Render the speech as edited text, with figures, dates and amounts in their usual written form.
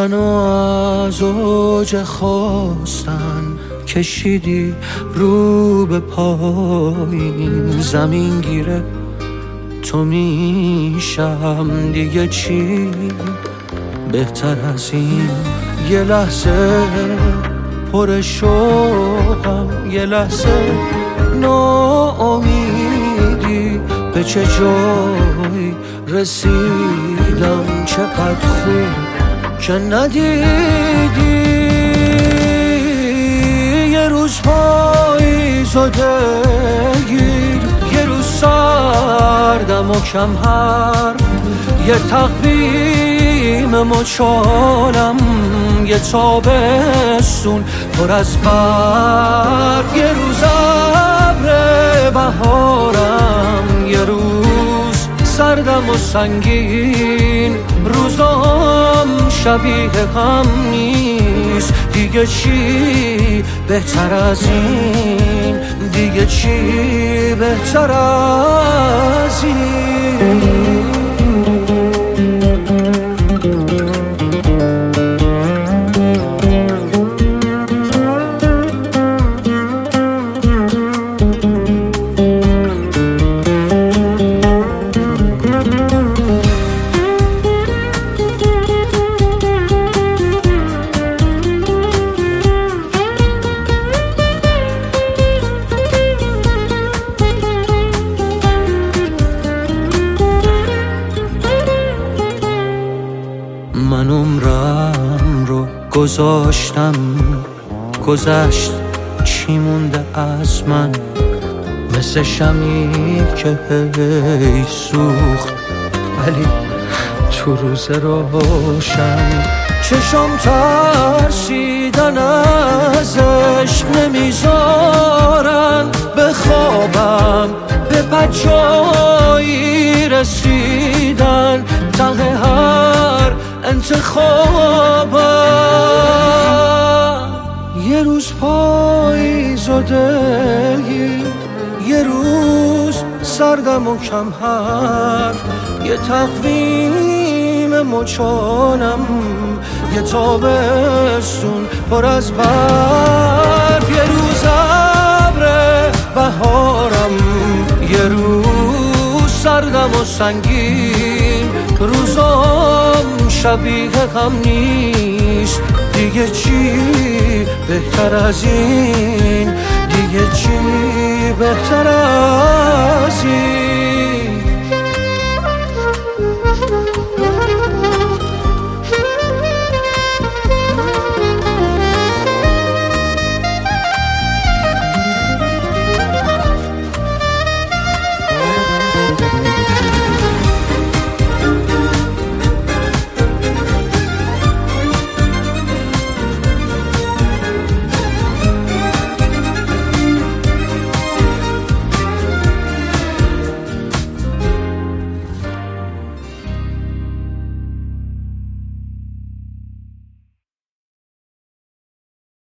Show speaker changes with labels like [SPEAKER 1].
[SPEAKER 1] منو از اوج خواستن کشیدی رو به پایین، زمین گیره تو میشم دیگه چی بهتر از این. یه لحظه پر شوقم، یه لحظه ناامیدی، به چه جایی رسیدم، چقدر خوب که ندیدی. یه روز پاییزو دلگیر، یه روز سردم و کم حرف، یه تقویم مچالم، یه تابستون پر از برف، یه روز ابر بهارم، یه روز سردم و سنگین. روزام شبیه هم نیست، دیگه چی بهتر از این، دیگه چی بهتر از این. من عمرم رو گذاشتم، گذشت چی مونده از من، مثل شمعی که هی سوخت ولی تو روز روشن. چشم ترسیدن از عشق نمیذارن بخوابم، به بجایی رسیدن ته هر انتخابم. یه روز پاییز و دلگیر، یه روز سردم و کم حرف، یه تقویم مچالم، یه تابستون پر از برف، یه روز ابر بهارم، یه روز سردم و سنگین. روزام شبیه هم نیست، دیگه چی بهتر از این، دیگه چی بهتر از این.